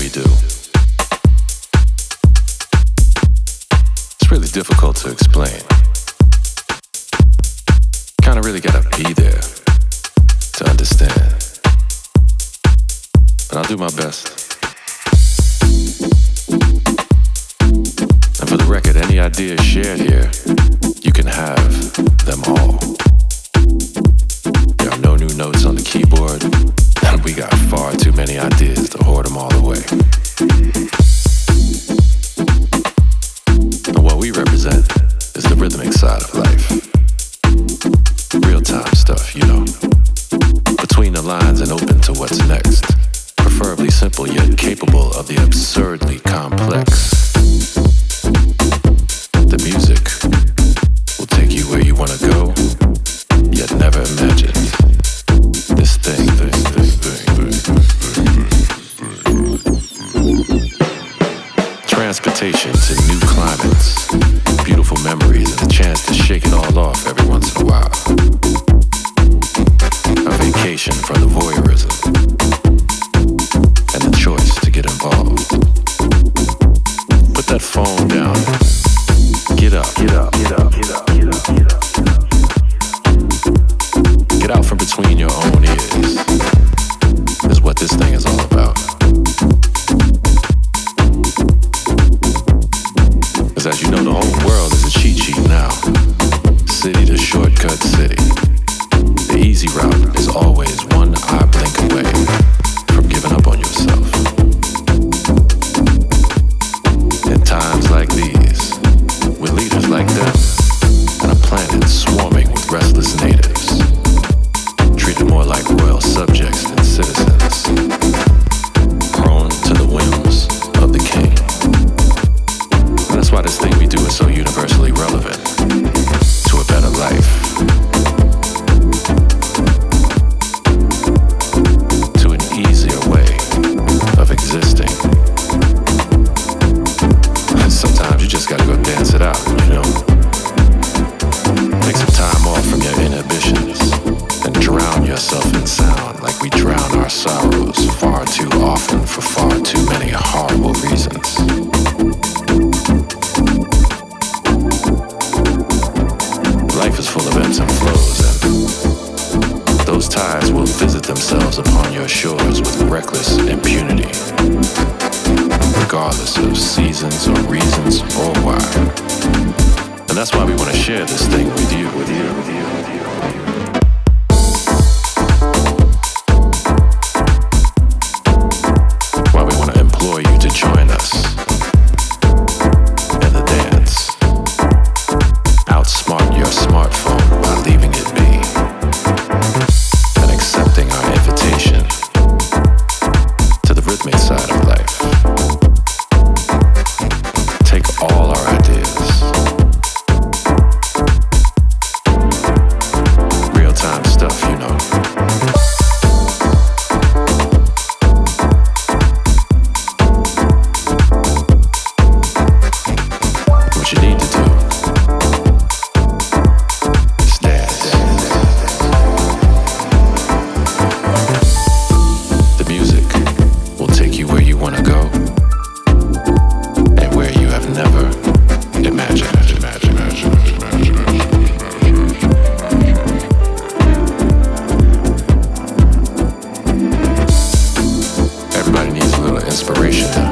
we do. It's really difficult to explain. Kinda really gotta be there to understand. But I'll do my best. And for the record, any ideas shared here, you can have them all. There are no new notes on the keyboard, and we got far too many ideas to hoard them all away. And what we represent is the rhythmic side of life. Real-time stuff, you know. Between the lines and open to what's next. Preferably simple yet capable of the absurdly complex. The music will take you where you want to go, yet never imagined. This thing. Transportation to new climates, beautiful memories, and a chance to shake it all off every once in a while. A vacation from the voyeurism and the choice to get involved. Put that phone down. Get up. Get up. Get up. Get up. Get up. Get up. Get out from between your own ears. Is what this thing is all about. Because as you know, the whole world is a cheat sheet now. City to shortcut city. The easy route is always one eye blink away from giving up on yourself. In times like these, with leaders like them, and a planet swarming with restless natives, treated more like royal subjects than citizens, prone to the whims of the king. And that's why this thing we do is so universally relevant to a better life. To an easier way of existing. And sometimes you just gotta go dance it out, you know? Take some time off from your inhibitions and drown yourself in sound like we drown our sorrows far too often for far too many horrible reasons. Life is full of ebbs and flows, and those tides will visit themselves upon your shores with reckless impunity, regardless of seasons or reasons or why. And that's why we want to share this thing with you. Why we want to implore you to join us in the dance. Outsmart your smartphone by leaving it be and accepting our invitation to the rhythmic side of life. Take all our ideas, real-time stuff, you know. What you need to do is dance. The music will take you where you want to go and where you have never imagined. Everybody needs a little inspiration now.